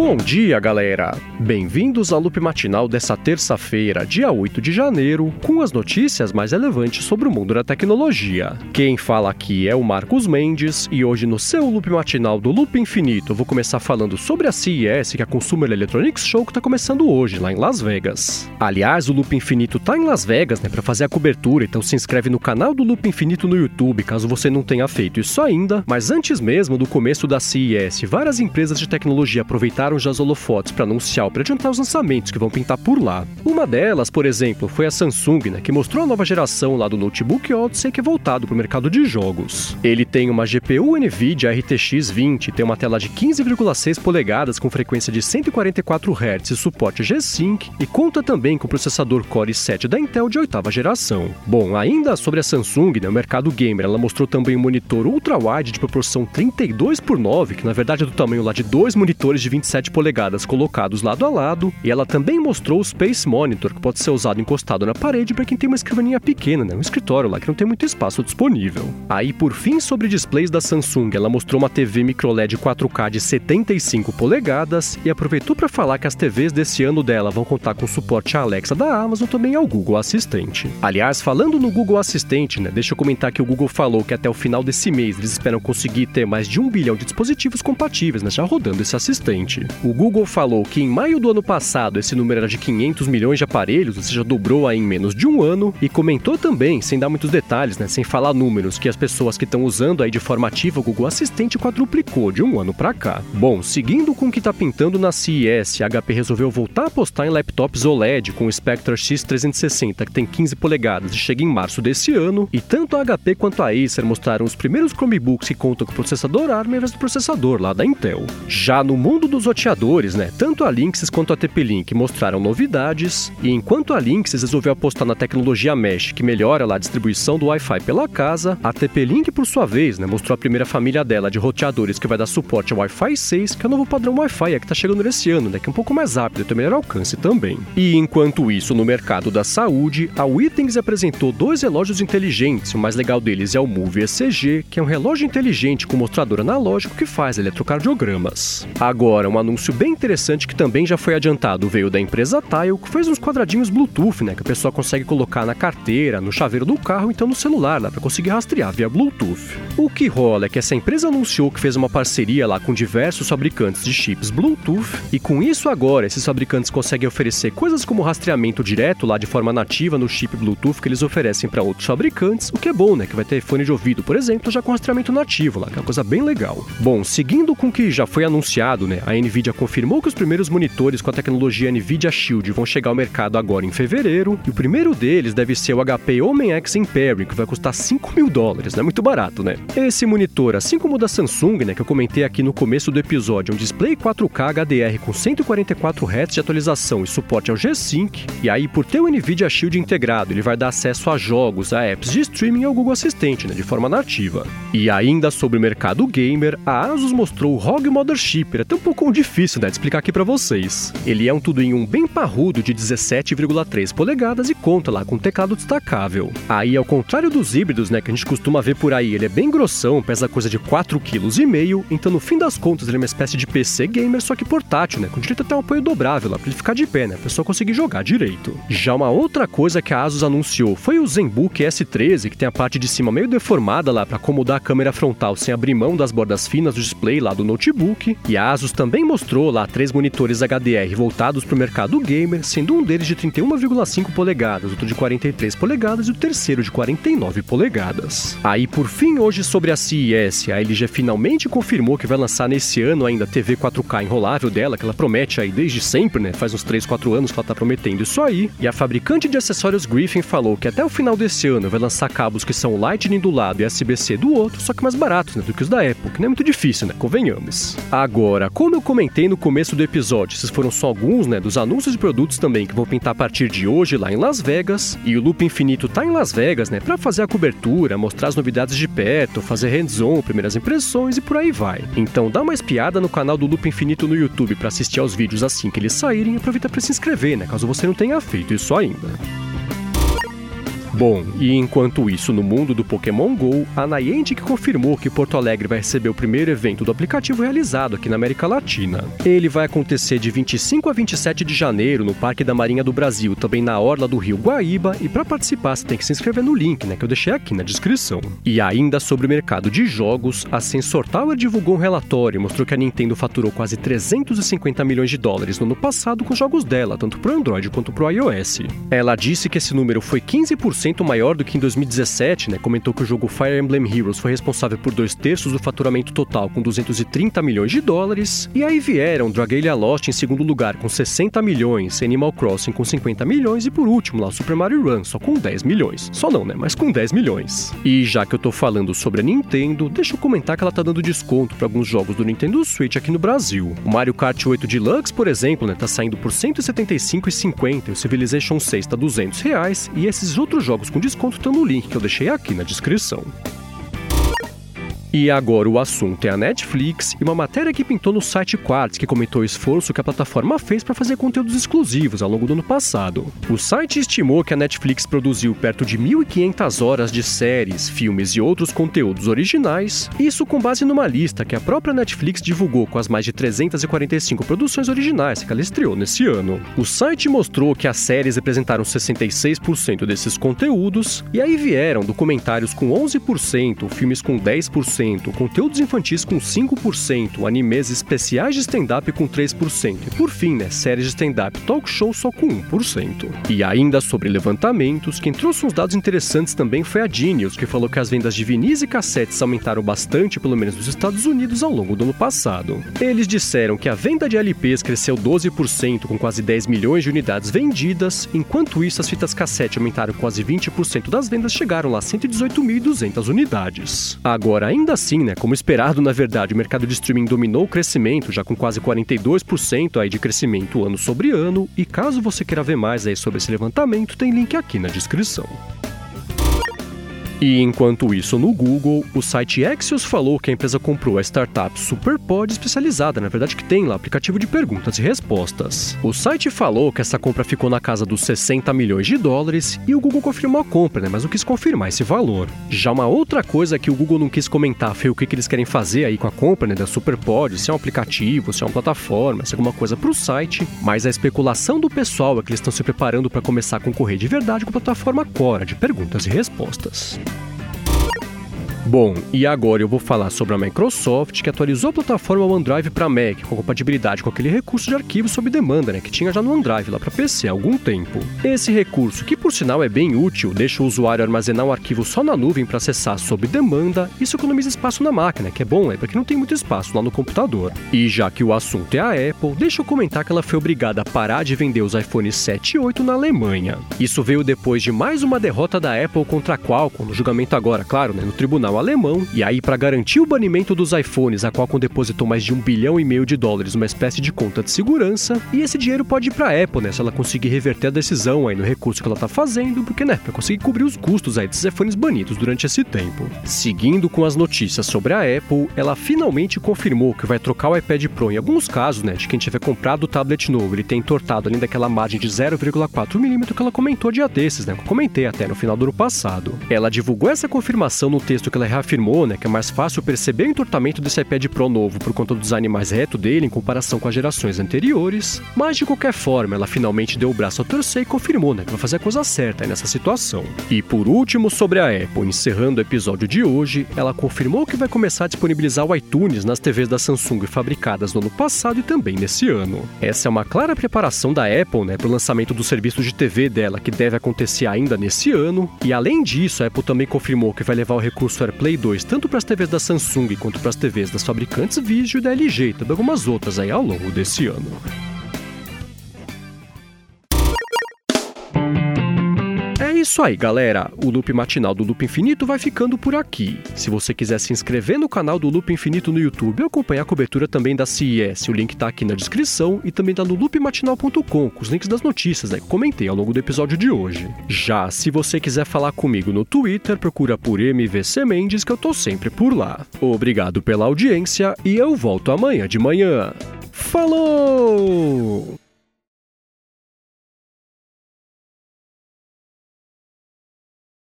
Bom dia, galera! Bem-vindos ao Loop Matinal dessa terça-feira, dia 8 de janeiro, com as notícias mais relevantes sobre o mundo da tecnologia. Quem fala aqui é o Marcos Mendes, e hoje no seu Loop Matinal do Loop Infinito eu vou começar falando sobre a CES, que é a Consumer Electronics Show, que está começando hoje, lá em Las Vegas. Aliás, o Loop Infinito tá em Las Vegas, para fazer a cobertura, então se inscreve no canal do Loop Infinito no YouTube, caso você não tenha feito isso ainda. Mas antes mesmo do começo da CES, várias empresas de tecnologia aproveitaram já os holofotes para anunciar ou para adiantar os lançamentos que vão pintar por lá. Uma delas, por exemplo, foi a Samsung, que mostrou a nova geração lá do notebook Odyssey, que é voltado para o mercado de jogos. Ele tem uma GPU NVIDIA RTX 20, tem uma tela de 15,6 polegadas com frequência de 144 Hz e suporte G-Sync, e conta também com o processador Core i7 da Intel de 8ª geração. Bom, ainda sobre a Samsung, o mercado gamer, ela mostrou também um monitor ultra-wide de proporção 32:9, que na verdade é do tamanho lá de dois monitores de 27 polegadas colocados lado a lado, e ela também mostrou o Space Monitor, que pode ser usado encostado na parede para quem tem uma escrivaninha pequena, um escritório lá que não tem muito espaço disponível. Aí, por fim, sobre displays da Samsung, ela mostrou uma TV microLED 4K de 75 polegadas e aproveitou para falar que as TVs desse ano dela vão contar com suporte à Alexa da Amazon, também ao Google Assistente. Aliás, falando no Google Assistente, deixa eu comentar que o Google falou que até o final desse mês eles esperam conseguir ter mais de 1 bilhão de dispositivos compatíveis, já rodando esse assistente. O Google falou que em maio do ano passado esse número era de 500 milhões de aparelhos, ou seja, dobrou aí em menos de um ano, e comentou também, sem dar muitos detalhes, sem falar números, que as pessoas que estão usando aí de forma ativa o Google Assistente quadruplicou de um ano pra cá. Bom, seguindo com o que tá pintando na CES, a HP resolveu voltar a apostar em laptops OLED com o Spectre X360, que tem 15 polegadas e chega em março desse ano, e tanto a HP quanto a Acer mostraram os primeiros Chromebooks que contam com o processador ARM ao invés do processador lá da Intel. Já no mundo dos roteadores, tanto a Linksys quanto a TP-Link mostraram novidades, e enquanto a Linksys resolveu apostar na tecnologia Mesh, que melhora lá a distribuição do Wi-Fi pela casa, a TP-Link, por sua vez, mostrou a primeira família dela de roteadores que vai dar suporte ao Wi-Fi 6, que é o novo padrão Wi-Fi que está chegando nesse ano, que é um pouco mais rápido e tem melhor alcance também. E enquanto isso, no mercado da saúde, a Withings apresentou 2 relógios inteligentes, o mais legal deles é o Move ECG, que é um relógio inteligente com mostrador analógico que faz eletrocardiogramas. Agora, um anúncio bem interessante que também já foi adiantado veio da empresa Tile, que fez uns quadradinhos Bluetooth, que a pessoa consegue colocar na carteira, no chaveiro do carro, então no celular, para conseguir rastrear via Bluetooth. O que rola é que essa empresa anunciou que fez uma parceria lá com diversos fabricantes de chips Bluetooth, e com isso agora esses fabricantes conseguem oferecer coisas como rastreamento direto lá de forma nativa no chip Bluetooth que eles oferecem para outros fabricantes, o que é bom, que vai ter fone de ouvido, por exemplo, já com rastreamento nativo lá, que é uma coisa bem legal. Bom, seguindo com o que já foi anunciado, a Nvidia confirmou que os primeiros monitores com a tecnologia Nvidia Shield vão chegar ao mercado agora em fevereiro, e o primeiro deles deve ser o HP OmenX Imperium, que vai custar $5.000, muito barato, Esse monitor, assim como o da Samsung, que eu comentei aqui no começo do episódio, é um display 4K HDR com 144 Hz de atualização e suporte ao G-Sync, e aí por ter o Nvidia Shield integrado, ele vai dar acesso a jogos, a apps de streaming e ao Google Assistente, de forma nativa. E ainda sobre o mercado gamer, a Asus mostrou o ROG Mothership, é até um pouco difícil de explicar aqui pra vocês. Ele é um tudo em um bem parrudo de 17,3 polegadas e conta lá com teclado destacável. Aí, ao contrário dos híbridos, que a gente costuma ver por aí, ele é bem grossão, pesa coisa de 4,5 kg, então no fim das contas ele é uma espécie de PC gamer, só que portátil, com direito até um apoio dobrável lá pra ele ficar de pé, a pessoa conseguir jogar direito. Já uma outra coisa que a Asus anunciou foi o ZenBook S13, que tem a parte de cima meio deformada lá para acomodar a câmera frontal sem abrir mão das bordas finas do display lá do notebook, e a Asus também mostrou lá 3 monitores HDR voltados para o mercado gamer, sendo um deles de 31,5 polegadas, outro de 43 polegadas e o terceiro de 49 polegadas. Aí, por fim, hoje sobre a CES, a LG finalmente confirmou que vai lançar nesse ano ainda a TV 4K enrolável dela, que ela promete aí desde sempre, faz uns 3, 4 anos que ela tá prometendo isso aí, e a fabricante de acessórios Griffin falou que até o final desse ano vai lançar cabos que são Lightning do lado e USB-C do outro, só que mais baratos, do que os da Apple, que não é muito difícil, convenhamos. Agora, como eu comentei no começo do episódio, esses foram só alguns, dos anúncios de produtos também que vão pintar a partir de hoje lá em Las Vegas, e o Loop Infinito tá em Las Vegas, pra fazer a cobertura, mostrar as novidades de perto, fazer hands-on, primeiras impressões e por aí vai. Então dá uma espiada no canal do Loop Infinito no YouTube pra assistir aos vídeos assim que eles saírem, e aproveita pra se inscrever, caso você não tenha feito isso ainda. Bom, e enquanto isso, no mundo do Pokémon GO, a Niantic confirmou que Porto Alegre vai receber o primeiro evento do aplicativo realizado aqui na América Latina. Ele vai acontecer de 25 a 27 de janeiro no Parque da Marinha do Brasil, também na orla do Rio Guaíba, e para participar você tem que se inscrever no link, que eu deixei aqui na descrição. E ainda sobre o mercado de jogos, a Sensor Tower divulgou um relatório e mostrou que a Nintendo faturou quase 350 milhões de dólares no ano passado com jogos dela, tanto para o Android quanto para o iOS. Ela disse que esse número foi 15% maior do que em 2017, comentou que o jogo Fire Emblem Heroes foi responsável por 2/3 do faturamento total com 230 milhões de dólares, e aí vieram Dragalia Lost em segundo lugar com 60 milhões, Animal Crossing com 50 milhões e por último lá o Super Mario Run só com 10 milhões. Só não, mas com 10 milhões. E já que eu tô falando sobre a Nintendo, deixa eu comentar que ela tá dando desconto para alguns jogos do Nintendo Switch aqui no Brasil. O Mario Kart 8 Deluxe, por exemplo, tá saindo por R$ 175,50 e o Civilization 6 tá R$ 200, e esses outros jogos com desconto estão no link que eu deixei aqui na descrição. E agora o assunto é a Netflix e uma matéria que pintou no site Quartz, que comentou o esforço que a plataforma fez para fazer conteúdos exclusivos ao longo do ano passado. O site estimou que a Netflix produziu perto de 1.500 horas de séries, filmes e outros conteúdos originais, isso com base numa lista que a própria Netflix divulgou com as mais de 345 produções originais que ela estreou nesse ano. O site mostrou que as séries representaram 66% desses conteúdos, e aí vieram documentários com 11%, filmes com 10%, conteúdos infantis com 5%, animes especiais de stand-up com 3%, e por fim, séries de stand-up talk show só com 1%. E ainda sobre levantamentos, quem trouxe uns dados interessantes também foi a Genius, que falou que as vendas de vinis e cassetes aumentaram bastante, pelo menos nos Estados Unidos, ao longo do ano passado. Eles disseram que a venda de LPs cresceu 12%, com quase 10 milhões de unidades vendidas, enquanto isso as fitas cassete aumentaram quase 20% das vendas, chegaram lá a 118.200 unidades. Agora, ainda assim, como esperado, na verdade, o mercado de streaming dominou o crescimento, já com quase 42% aí de crescimento ano sobre ano, e caso você queira ver mais aí sobre esse levantamento, tem link aqui na descrição. E enquanto isso, no Google, o site Axios falou que a empresa comprou a startup SuperPod especializada, na verdade que tem lá aplicativo de perguntas e respostas. O site falou que essa compra ficou na casa dos 60 milhões de dólares e o Google confirmou a compra, mas não quis confirmar esse valor. Já uma outra coisa que o Google não quis comentar foi o que eles querem fazer aí com a compra da SuperPod, se é um aplicativo, se é uma plataforma, se é alguma coisa para o site, mas a especulação do pessoal é que eles estão se preparando para começar a concorrer de verdade com a plataforma Quora de perguntas e respostas. Bom, e agora eu vou falar sobre a Microsoft, que atualizou a plataforma OneDrive para Mac, com compatibilidade com aquele recurso de arquivo sob demanda, que tinha já no OneDrive lá para PC há algum tempo. Esse recurso, que por sinal é bem útil, deixa o usuário armazenar um arquivo só na nuvem para acessar sob demanda, isso economiza espaço na máquina, que é bom, porque não tem muito espaço lá no computador. E já que o assunto é a Apple, deixa eu comentar que ela foi obrigada a parar de vender os iPhones 7 e 8 na Alemanha. Isso veio depois de mais uma derrota da Apple contra a Qualcomm, no julgamento agora, claro, no tribunal alemão, e aí para garantir o banimento dos iPhones, a Qualcomm depositou mais de $1,5 bilhão numa espécie de conta de segurança, e esse dinheiro pode ir para a Apple, se ela conseguir reverter a decisão aí no recurso que ela tá fazendo, porque, para conseguir cobrir os custos aí desses iPhones banidos durante esse tempo. Seguindo com as notícias sobre a Apple, ela finalmente confirmou que vai trocar o iPad Pro em alguns casos, de quem tiver comprado o tablet novo, ele tem entortado além daquela margem de 0,4 mm que ela comentou dia desses, que eu comentei até no final do ano passado. Ela divulgou essa confirmação no texto que ela reafirmou, que é mais fácil perceber o entortamento desse iPad Pro novo por conta do design mais reto dele em comparação com as gerações anteriores, mas de qualquer forma ela finalmente deu o braço a torcer e confirmou, que vai fazer a coisa certa aí nessa situação. E por último, sobre a Apple, encerrando o episódio de hoje, ela confirmou que vai começar a disponibilizar o iTunes nas TVs da Samsung fabricadas no ano passado e também nesse ano. Essa é uma clara preparação da Apple, para o lançamento do serviço de TV dela, que deve acontecer ainda nesse ano, e além disso, a Apple também confirmou que vai levar o recurso AirPlay 2 tanto para as TVs da Samsung quanto para as TVs das fabricantes Vizio e da LG, e também algumas outras aí ao longo desse ano. É isso aí, galera. O Loop Matinal do Loop Infinito vai ficando por aqui. Se você quiser se inscrever no canal do Loop Infinito no YouTube e acompanhar a cobertura também da CES, o link tá aqui na descrição e também tá no loopmatinal.com, com os links das notícias que eu comentei ao longo do episódio de hoje. Já, se você quiser falar comigo no Twitter, procura por MVC Mendes, que eu tô sempre por lá. Obrigado pela audiência e eu volto amanhã de manhã. Falou!